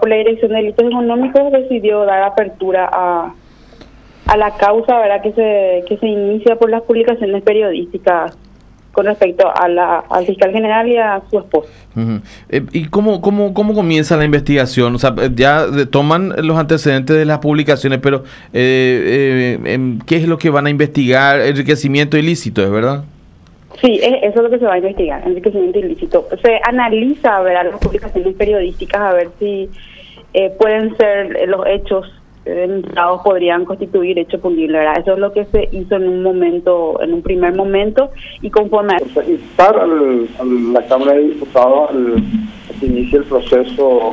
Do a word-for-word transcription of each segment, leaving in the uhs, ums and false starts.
por la Dirección de Delitos Económicos decidió dar apertura a, a la causa, ¿verdad?, que se que se inicia por las publicaciones periodísticas con respecto a la, al fiscal general y a su esposa. Uh-huh. Eh, ¿Y cómo, cómo, cómo comienza la investigación? O sea, ya de, toman los antecedentes de las publicaciones, pero eh, eh, ¿qué es lo que van a investigar? Enriquecimiento ilícito, ¿es verdad? Sí, es, eso es lo que se va a investigar, enriquecimiento ilícito. Se analiza, a ver, a las publicaciones periodísticas, a ver si eh, pueden ser eh, los hechos denunciados, podrían constituir hecho punible, ¿verdad? Eso es lo que se hizo en un momento, en un primer momento, y conforme a... Entonces, instar al, a la Cámara de Diputados al, a que inicie el proceso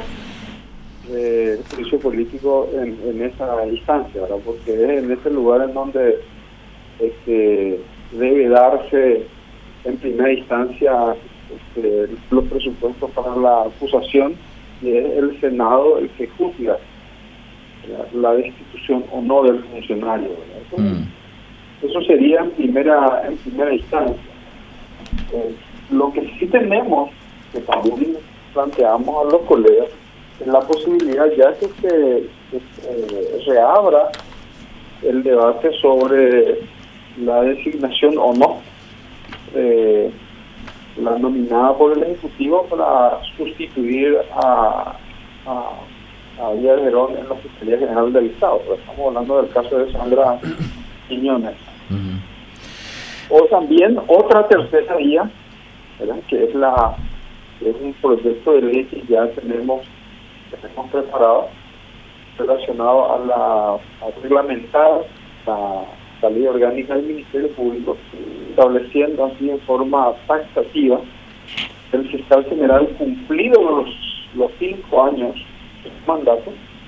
de juicio político en, en esa instancia, ¿verdad? Porque es en ese lugar en donde este, debe darse en primera instancia este, los presupuestos para la acusación, y es el Senado el que juzga la, la destitución o no del funcionario, ¿verdad? Eso, mm. eso sería en primera en primera instancia. Eh, lo que sí tenemos, que también planteamos a los colegas, es la posibilidad ya que se, que se reabra el debate sobre la designación o no eh, la nominada por el Ejecutivo para sustituir a, a, a Díaz Verón en la Fiscalía General del Estado. Estamos hablando del caso de Sandra Quiñones. Uh-huh. O también otra tercera vía, ¿verdad?, que es la que es un proyecto de ley que ya tenemos, tenemos preparado, relacionado a la a reglamentar la, la ley orgánica del Ministerio Público, estableciendo así en forma taxativa el fiscal general, cumplido los, los cinco años de mandato,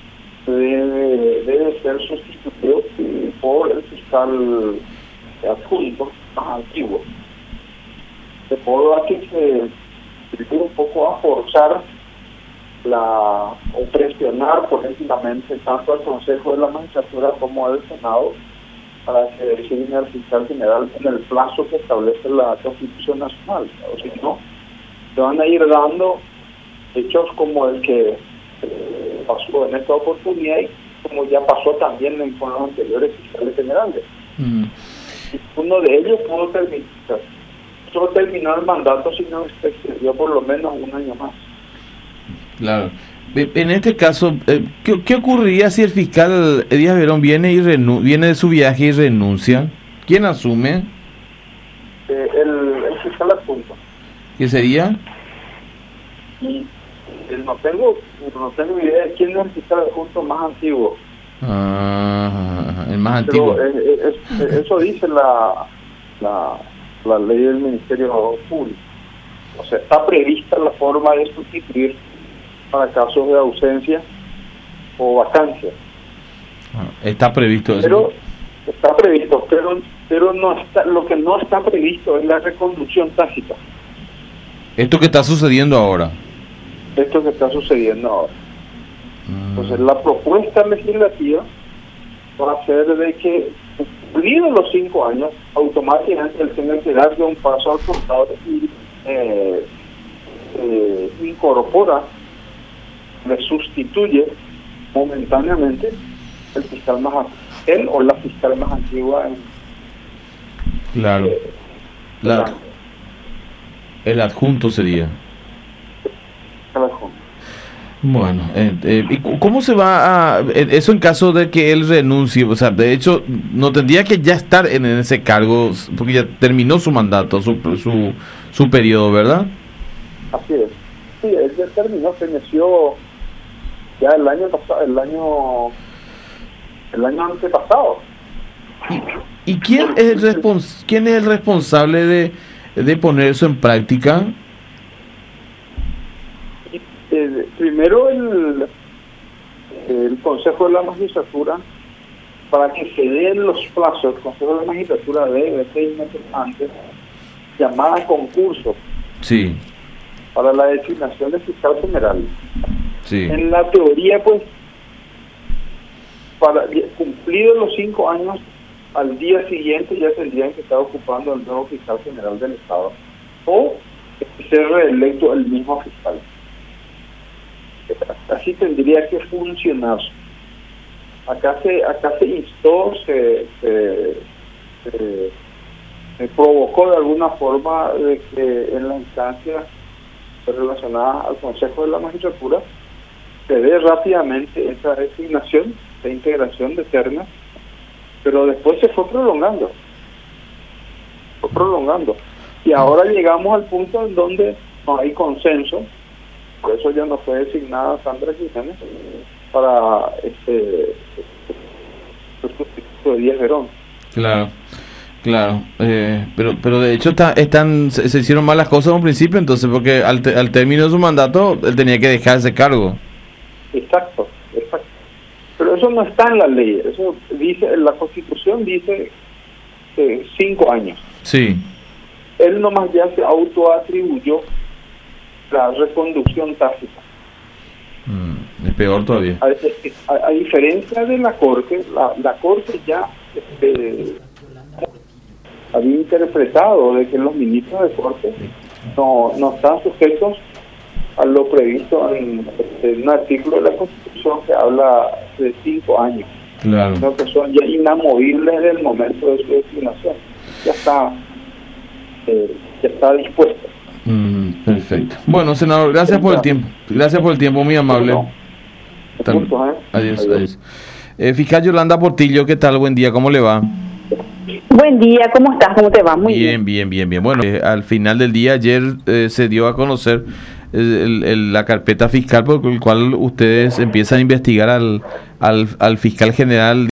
debe, debe ser sustituido por el fiscal adjunto más antiguo, de modo a que se sirve un poco a forzar la o presionar políticamente tanto al Consejo de la Magistratura como al Senado para que designen al fiscal general en el plazo que establece la Constitución Nacional. O si no, se van a ir dando hechos como el que eh, pasó en esta oportunidad y como ya pasó también en, con los anteriores fiscales generales. Mm. Y uno de ellos pudo terminar, solo terminó el mandato, sino se extendió por lo menos un año más. Claro. En este caso, ¿qué, qué ocurriría si el fiscal Díaz Verón viene y renu viene de su viaje y renuncia? ¿Quién asume? Eh, el, el fiscal adjunto. ¿Qué sería? Y, eh, no tengo no tengo idea de quién es el fiscal adjunto más antiguo. Ah, el más Pero, antiguo. Eh, es, eso dice la, la la ley del Ministerio Público. O sea, está prevista la forma de sustituir para casos de ausencia o vacancia. Está previsto eso. Pero está previsto, pero pero no está, lo que no está previsto es la reconducción tácita. Esto que está sucediendo ahora. Esto que está sucediendo ahora. Mm. Entonces, la propuesta legislativa va a ser de que, cumplidos los cinco años, automáticamente él tenga que darle un paso al costado y eh, eh, incorpora, le sustituye momentáneamente el fiscal más él o la fiscal más antigua en, claro eh, la, el adjunto sería el adjunto. Bueno, eh, eh, ¿y cómo se va a eso en caso de que él renuncie? O sea, de hecho no tendría que ya estar en, en ese cargo porque ya terminó su mandato, su su, su periodo, ¿verdad? Así es. Sí, él ya terminó, se inició ya el año pasado, el año el año antepasado. ¿Y, y quién es el respons quién es el responsable de, de poner eso en práctica? Eh, primero el el Consejo de la Magistratura, para que se den los plazos. El Consejo de la Magistratura debe seis meses antes llamar a concurso, sí, para la designación de fiscal general. Sí. En la teoría, pues, para cumplidos los cinco años, al día siguiente ya tendrían que estar ocupando el nuevo fiscal general del Estado, o ser reelecto el mismo fiscal. así tendría que funcionar. Acá se acá se instó, se, se, se, se provocó de alguna forma de que en la instancia relacionada al Consejo de la Magistratura se dé rápidamente esa designación de integración de ternas, pero después se fue prolongando, fue prolongando, y ahora llegamos al punto en donde no hay consenso, por eso ya no fue designada Sandra Jiménez para este sustituto de Díaz Verón. Claro, claro, eh, pero pero de hecho está, están se, se hicieron mal las cosas en un principio, entonces, porque al, te, al término de su mandato él tenía que dejar ese cargo. Exacto, exacto. Pero eso no está en la ley, eso dice, la Constitución dice eh, cinco años. Sí. Él nomás ya se autoatribuyó la reconducción tácita. Mm, es peor todavía. A, a, a diferencia de la Corte, la, la Corte ya este, había interpretado de que los ministros de Corte no, no están sujetos a lo previsto en, en un artículo de la Constitución que habla de cinco años. Claro. Sino que son ya inamovibles desde el momento de su designación. Ya está, eh, ya está dispuesto. Mm, perfecto. Bueno, senador, gracias por el tiempo. Gracias por el tiempo, muy amable. No. Punto, ¿eh? Adiós, adiós. adiós. Eh, fiscal Yolanda Portillo, ¿qué tal? Buen día, ¿cómo le va? Buen día, ¿cómo estás? ¿Cómo te va? Muy bien. Bien, bien, bien, bien. Bueno, eh, al final del día, ayer eh, se dio a conocer el, el, la carpeta fiscal por el cual ustedes empiezan a investigar al, al, al fiscal general